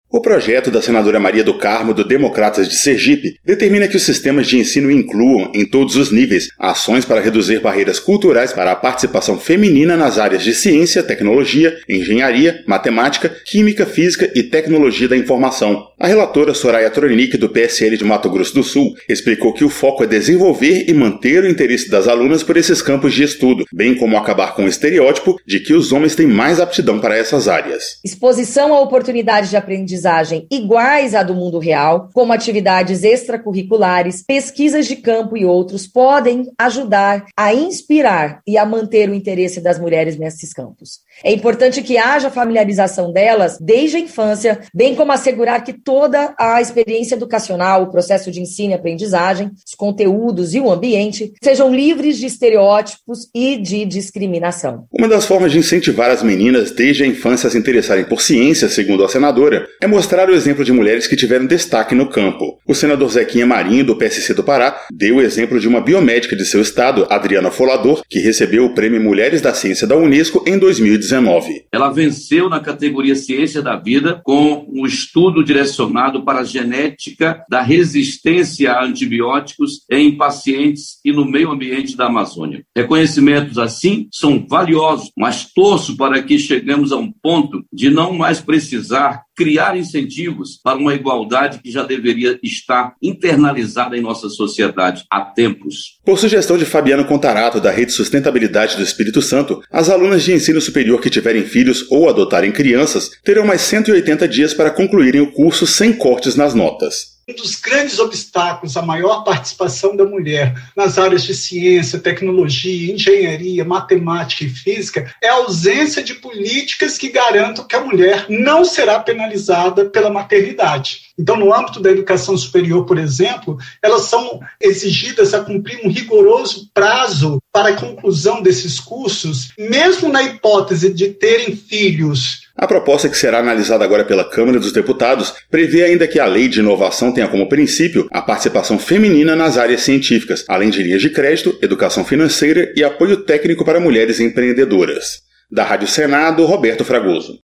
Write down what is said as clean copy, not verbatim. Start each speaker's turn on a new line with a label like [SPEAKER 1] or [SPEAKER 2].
[SPEAKER 1] O projeto da senadora Maria do Carmo, do Democratas de Sergipe, determina que os sistemas de ensino incluam, em todos os níveis, ações para reduzir barreiras culturais para a participação feminina nas áreas de ciência, tecnologia, engenharia, matemática, química, física e tecnologia da informação. A relatora Soraya Tronic, do PSL de Mato Grosso do Sul, explicou que o foco é desenvolver e manter o interesse das alunas por esses campos de estudo, bem como acabar com o estereótipo de que os homens têm mais aptidão para essas áreas.
[SPEAKER 2] Exposição a oportunidades de aprendizagem iguais à do mundo real, como atividades extracurriculares, pesquisas de campo e outros, podem ajudar a inspirar e a manter o interesse das mulheres nesses campos. É importante que haja familiarização delas desde a infância, bem como assegurar que toda a experiência educacional, o processo de ensino e aprendizagem, os conteúdos e o ambiente sejam livres de estereótipos e de discriminação.
[SPEAKER 1] Uma das formas de incentivar as meninas desde a infância a se interessarem por ciência, segundo a senadora, é mostrar o exemplo de mulheres que tiveram destaque no campo. O senador Zequinha Marinho, do PSC do Pará, deu o exemplo de uma biomédica de seu estado, Adriana Folador, que recebeu o Prêmio Mulheres da Ciência da Unesco em 2019.
[SPEAKER 3] Ela venceu na categoria Ciência da Vida com um estudo direcionado para a genética da resistência a antibióticos em pacientes e no meio ambiente da Amazônia. Reconhecimentos assim são valiosos, mas torço para que cheguemos a um ponto de não mais precisar criar incentivos para uma igualdade que já deveria estar internalizada em nossa sociedade há tempos.
[SPEAKER 1] Por sugestão de Fabiano Contarato, da Rede Sustentabilidade do Espírito Santo, as alunas de ensino superior que tiverem filhos ou adotarem crianças terão mais 180 dias para concluírem o curso sem cortes nas notas.
[SPEAKER 4] Um dos grandes obstáculos à maior participação da mulher nas áreas de ciência, tecnologia, engenharia, matemática e física é a ausência de políticas que garantam que a mulher não será penalizada pela maternidade. Então, no âmbito da educação superior, por exemplo, elas são exigidas a cumprir um rigoroso prazo para a conclusão desses cursos, mesmo na hipótese de terem filhos.
[SPEAKER 1] A proposta, que será analisada agora pela Câmara dos Deputados, prevê ainda que a Lei de Inovação tenha como princípio a participação feminina nas áreas científicas, além de linhas de crédito, educação financeira e apoio técnico para mulheres empreendedoras. Da Rádio Senado, Roberto Fragoso.